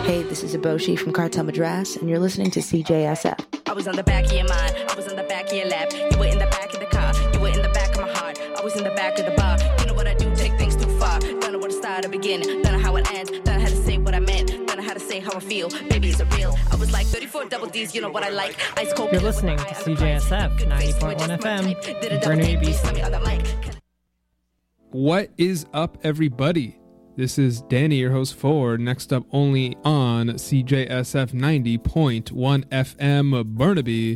Hey, this is Aboshi from Cartel Madras, and you're listening to CJSF. I was on the back of your mind, I was on the back of your lap. You were in the back of the car, you were in the back of my heart. I was in the back of the bar. You know what I do, take things too far. Don't know where to start or begin, don't know how it ends. Don't know how to say what I meant, don't know how to say how I feel. Baby, is it real? I was like 34 double D's, you know what I like. Ice cold. You're listening to CJSF 90.1 FM, Burnaby, BC. What is up, everybody? This is Danny, your host for Next Up Only on CJSF 90.1 FM Burnaby.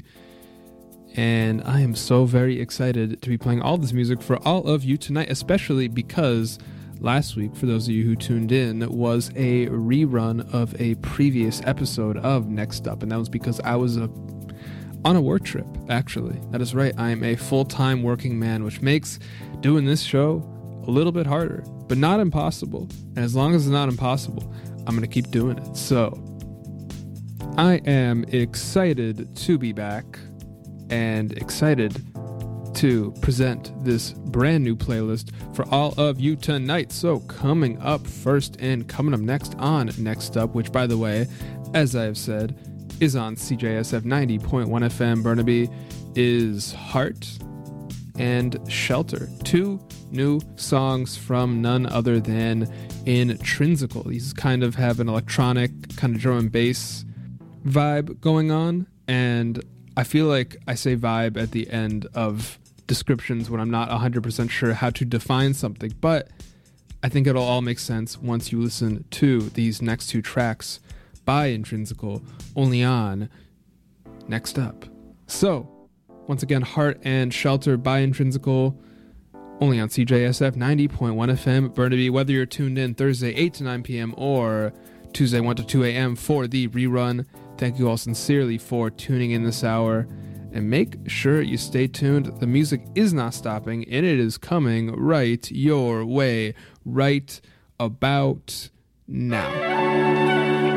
And I am so very excited to be playing all this music for all of you tonight, especially because last week, for those of you who tuned in, was a rerun of a previous episode of Next Up. And that was because I was on a work trip, actually. That is right. I am a full-time working man, which makes doing this show a little bit harder, but not impossible. And as long as it's not impossible, I'm going to keep doing it. So I am excited to be back and excited to present this brand new playlist for all of you tonight. So coming up first and coming up next on Next Up, which by the way, as I have said, is on CJSF 90.1 FM Burnaby, is Heart and Shelter. Two new songs from none other than Intrinsical. These kind of have an electronic kind of drum and bass vibe going on, and I feel like I say vibe at the end of descriptions when I'm not 100% sure how to define something, but I think it'll all make sense once you listen to these next two tracks by Intrinsical, only on Next Up. So once again, Heart and Shelter by Intrinsical, only on CJSF 90.1 FM Burnaby. Whether you're tuned in Thursday 8 to 9 p.m. or Tuesday 1 to 2 a.m. for the rerun, thank you all sincerely for tuning in this hour. And make sure you stay tuned. The music is not stopping, and it is coming right your way right about now.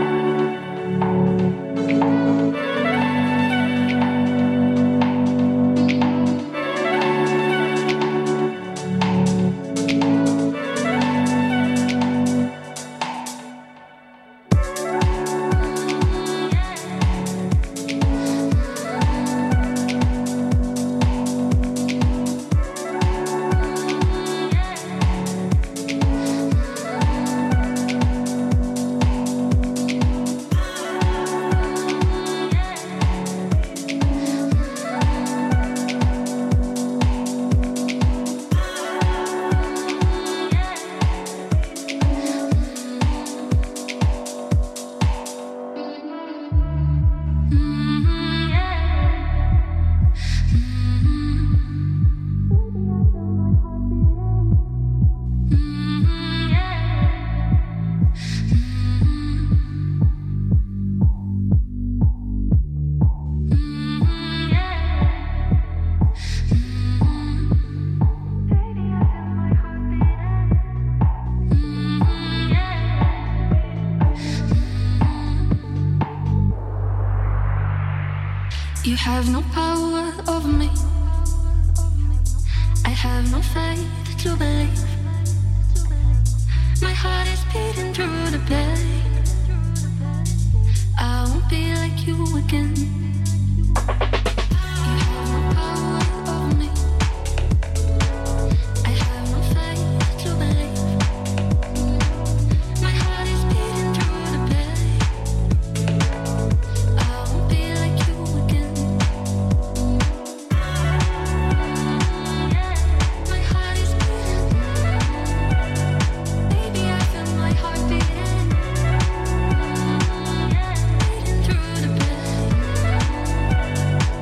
You have no power over me. I have no faith to believe. My heart is beating through the pain. I won't be like you again. You have no power over me. I have no faith to believe. My heart is beating through the pain. I won't be like you again. My heart is beating. Baby, I feel my heart beating. Beating through the pain.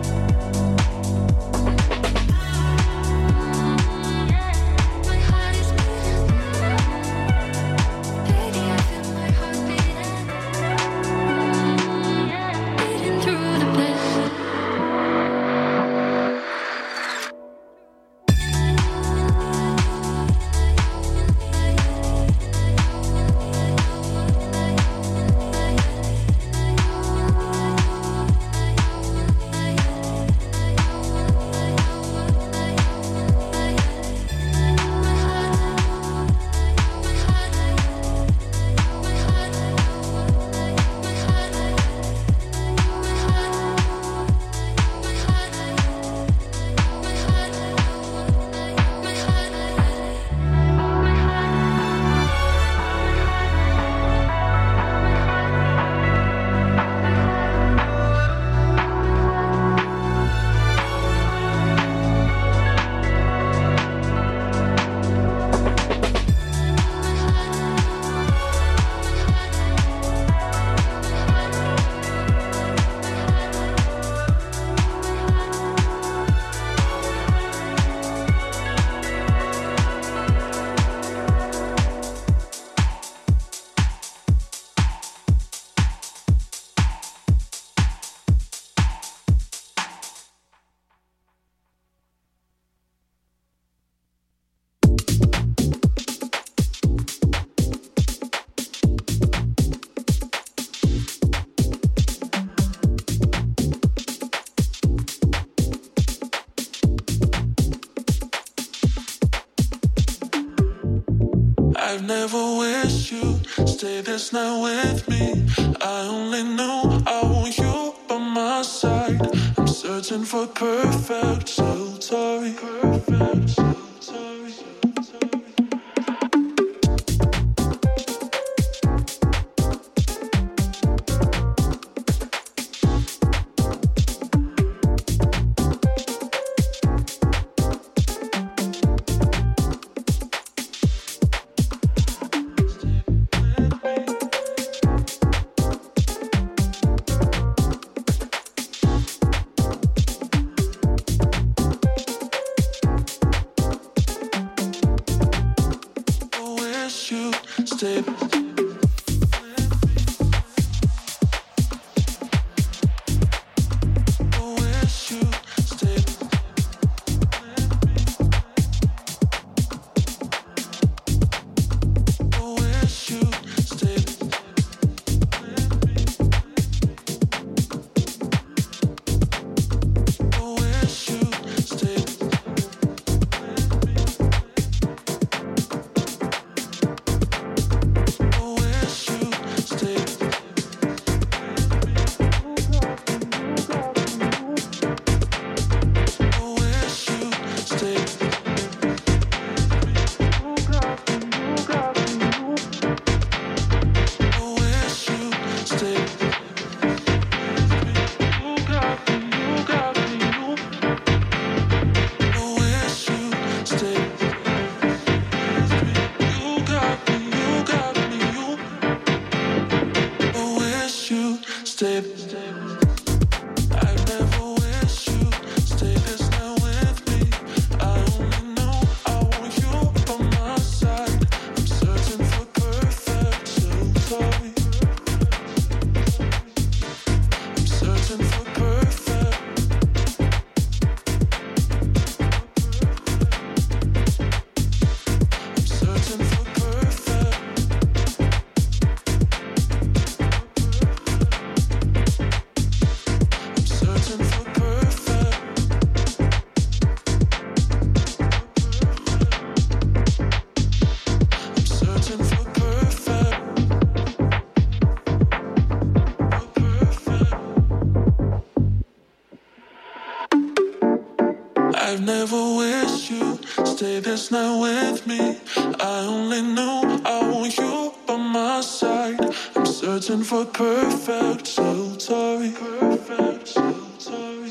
never wish you stay this night with me. I only knew I want you by my side. I'm searching for perfect, so sorry. Perfect, so sorry. Stay. I've never wished you stay this night with me. I only knew I want you by my side. I'm searching for perfect, so sorry. Perfect, so sorry.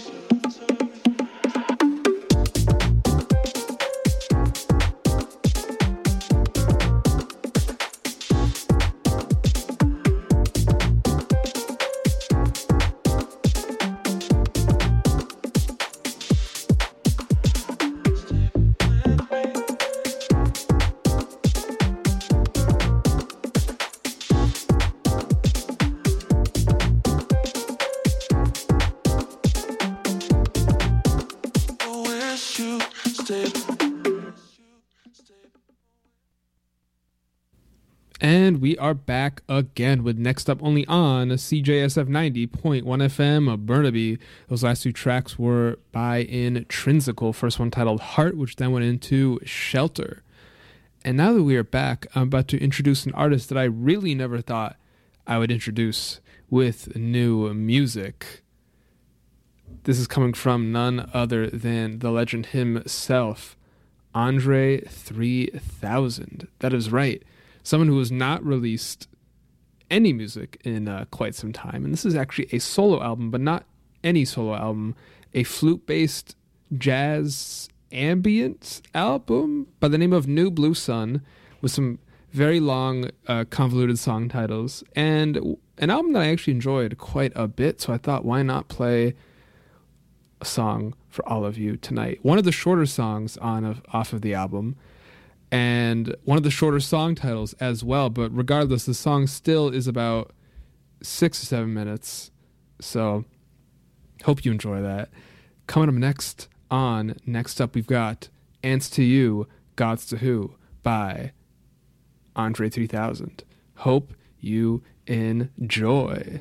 And we are back again with Next Up Only on CJSF 90.1 FM Burnaby. Those last two tracks were by Intrinsical. First one titled Heart, which then went into Shelter. And now that we are back, I'm about to introduce an artist that I really never thought I would introduce with new music. This is coming from none other than the legend himself, Andre 3000. That is right. Someone who has not released any music in quite some time. And this is actually a solo album, but not any solo album. A flute-based jazz ambient album by the name of New Blue Sun, with some very long, convoluted song titles. And an album that I actually enjoyed quite a bit, so I thought, why not play a song for all of you tonight? One of the shorter songs off of the album, and one of the shorter song titles as well, but regardless, the song still is about 6 or 7 minutes, so hope you enjoy that. Coming up next up we've got Ants to You, Gods to Who by Andre 3000. Hope you enjoy.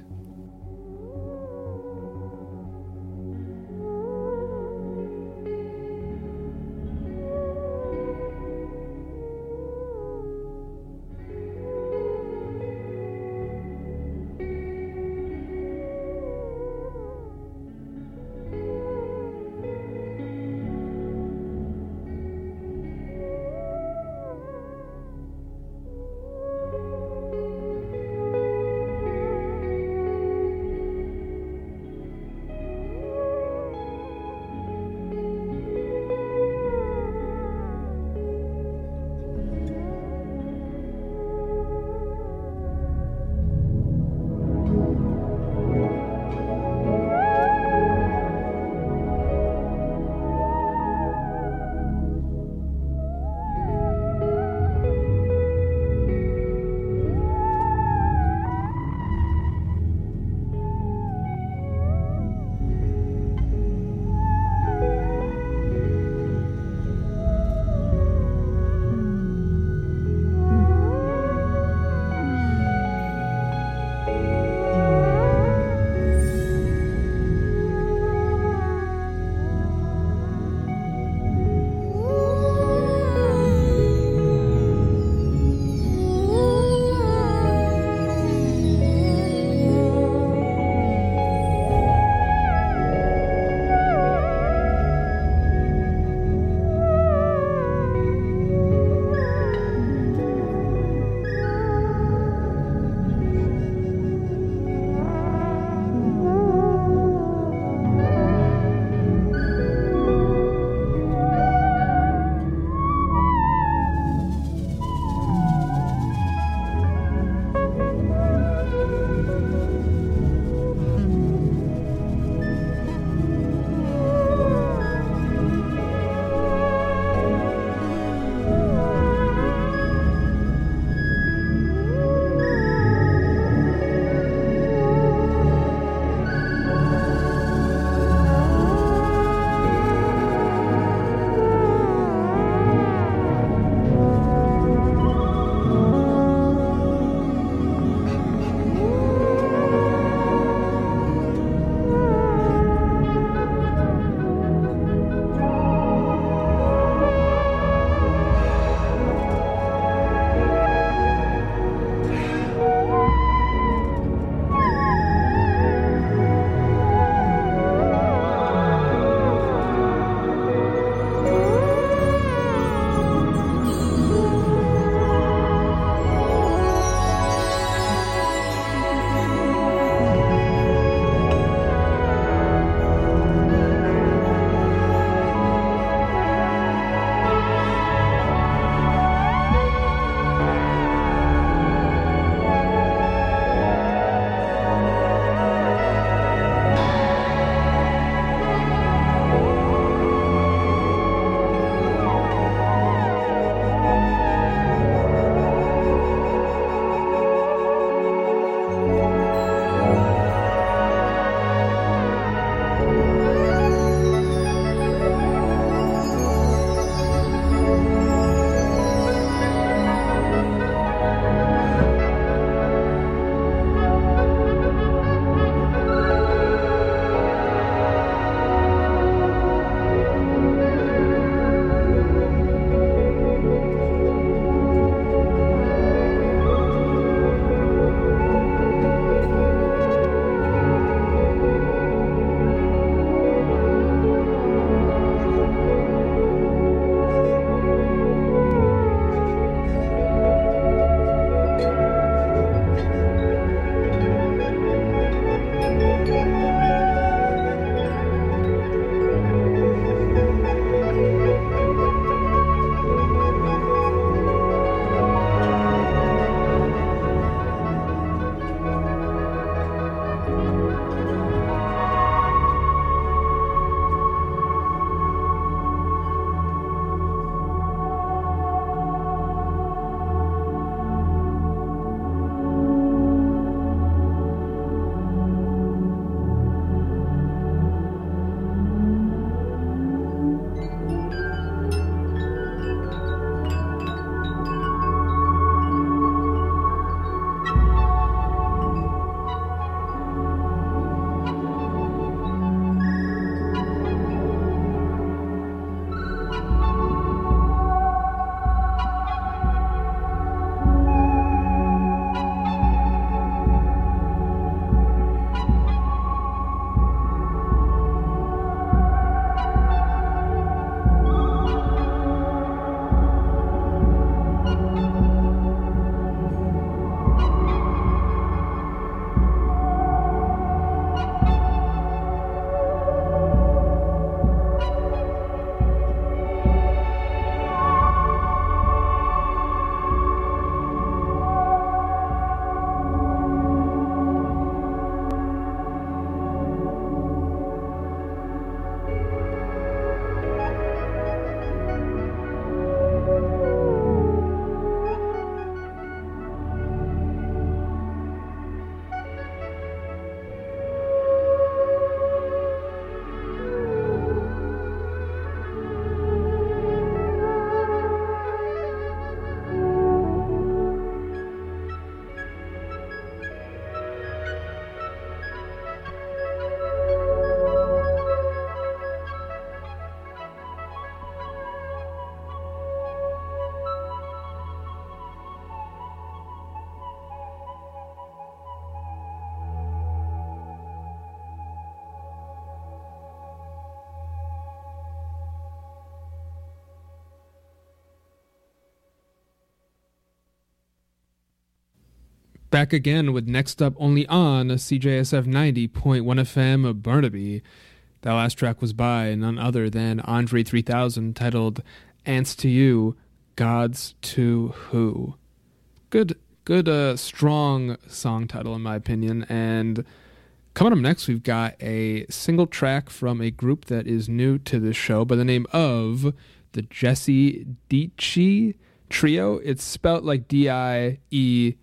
Back again with Next Up only on CJSF 90.1 FM Burnaby. That last track was by none other than Andre 3000, titled Ants to You, Gods to Who. Good, strong song title in my opinion. And coming up next, we've got a single track from a group that is new to this show by the name of the Jesse Dietschi Trio. It's spelt like DIETSCHI.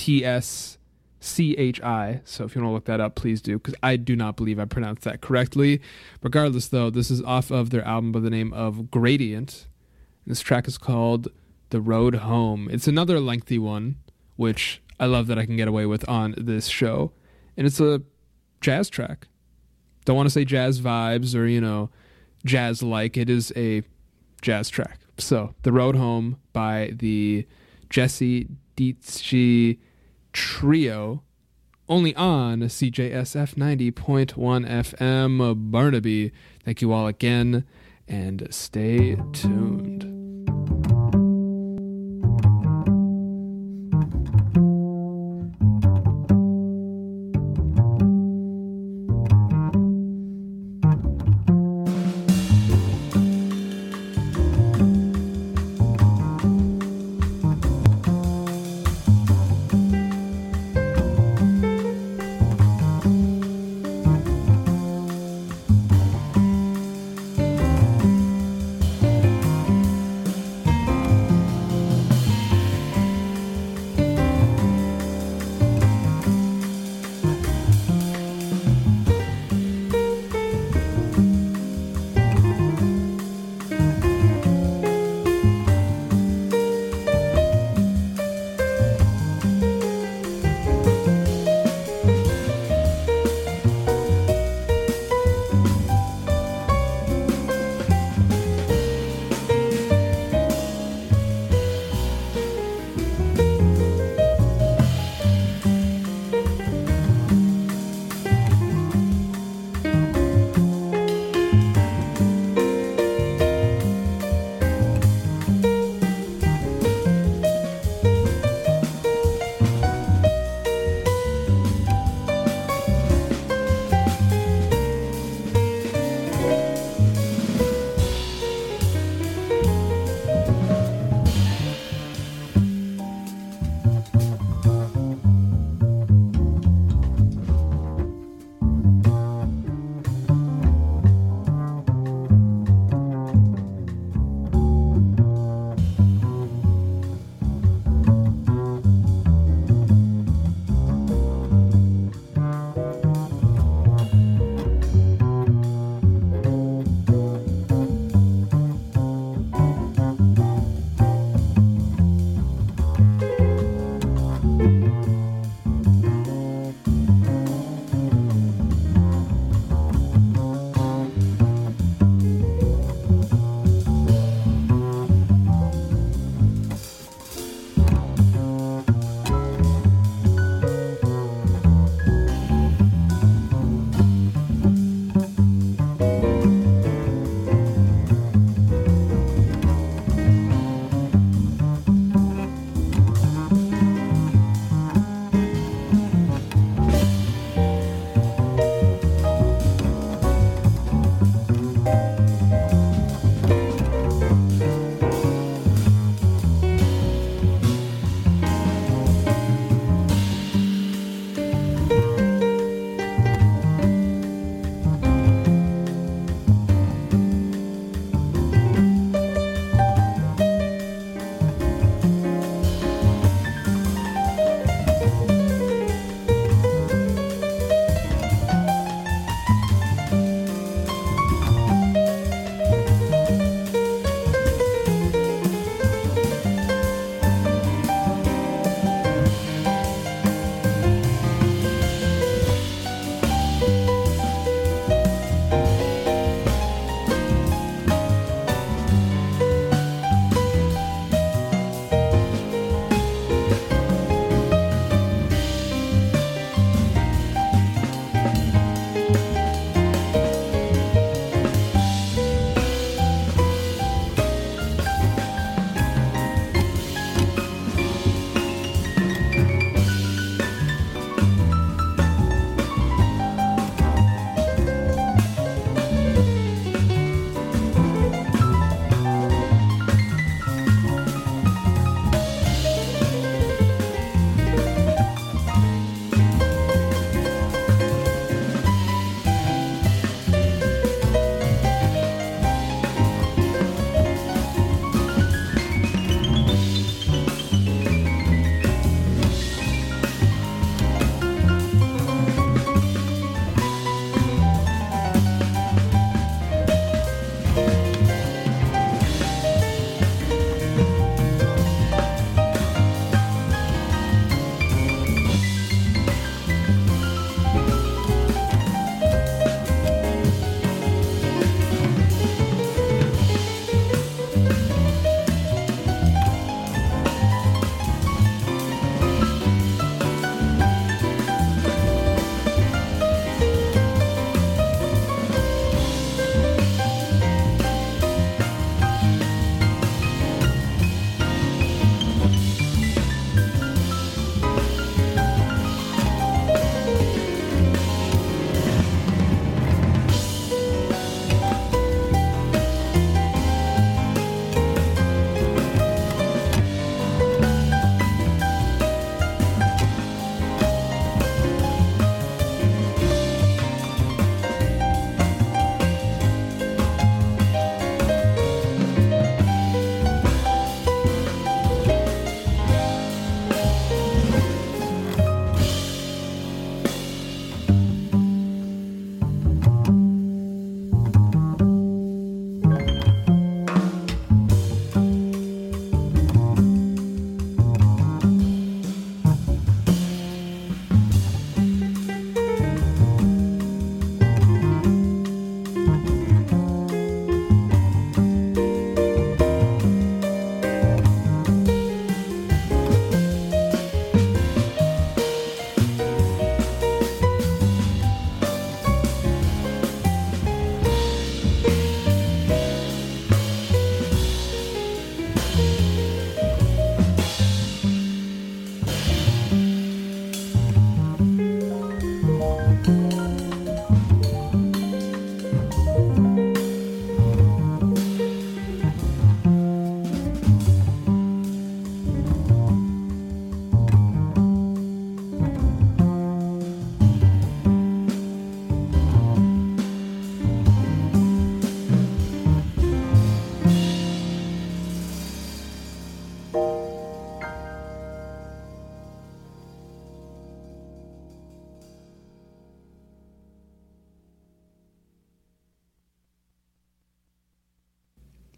So if you want to look that up, please do, because I do not believe I pronounced that correctly. Regardless, though, this is off of their album by the name of Gradient. This track is called The Road Home. It's another lengthy one, which I love that I can get away with on this show. And it's a jazz track. Don't want to say jazz vibes or, jazz-like. It is a jazz track. So, The Road Home by the Jesse Dietschi Trio, only on CJSF 90.1 FM Burnaby. Thank you all again, and stay tuned.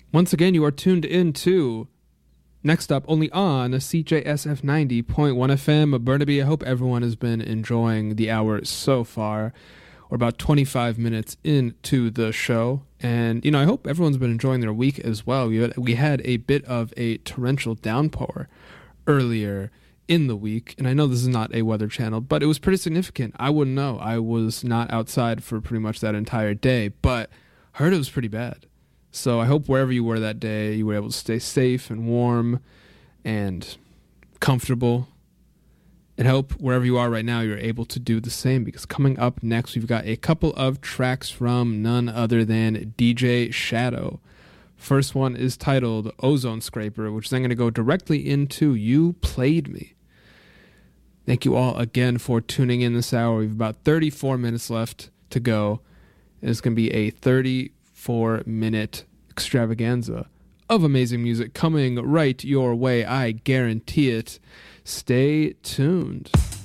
Once again, you are tuned into Next Up only on CJSF 90.1 FM Burnaby. I hope everyone has been enjoying the hour so far. We're about 25 minutes into the show. And, I hope everyone's been enjoying their week as well. We had a bit of a torrential downpour earlier in the week. And I know this is not a weather channel, but it was pretty significant. I wouldn't know. I was not outside for pretty much that entire day, but heard it was pretty bad. So I hope wherever you were that day, you were able to stay safe and warm and comfortable. And hope wherever you are right now, you're able to do the same, because coming up next, we've got a couple of tracks from none other than DJ Shadow. First one is titled Ozone Scraper, which is then going to go directly into You Played Me. Thank you all again for tuning in this hour. We have about 34 minutes left to go. And it's going to be a 34-minute extravaganza of amazing music coming right your way. I guarantee it. Stay tuned.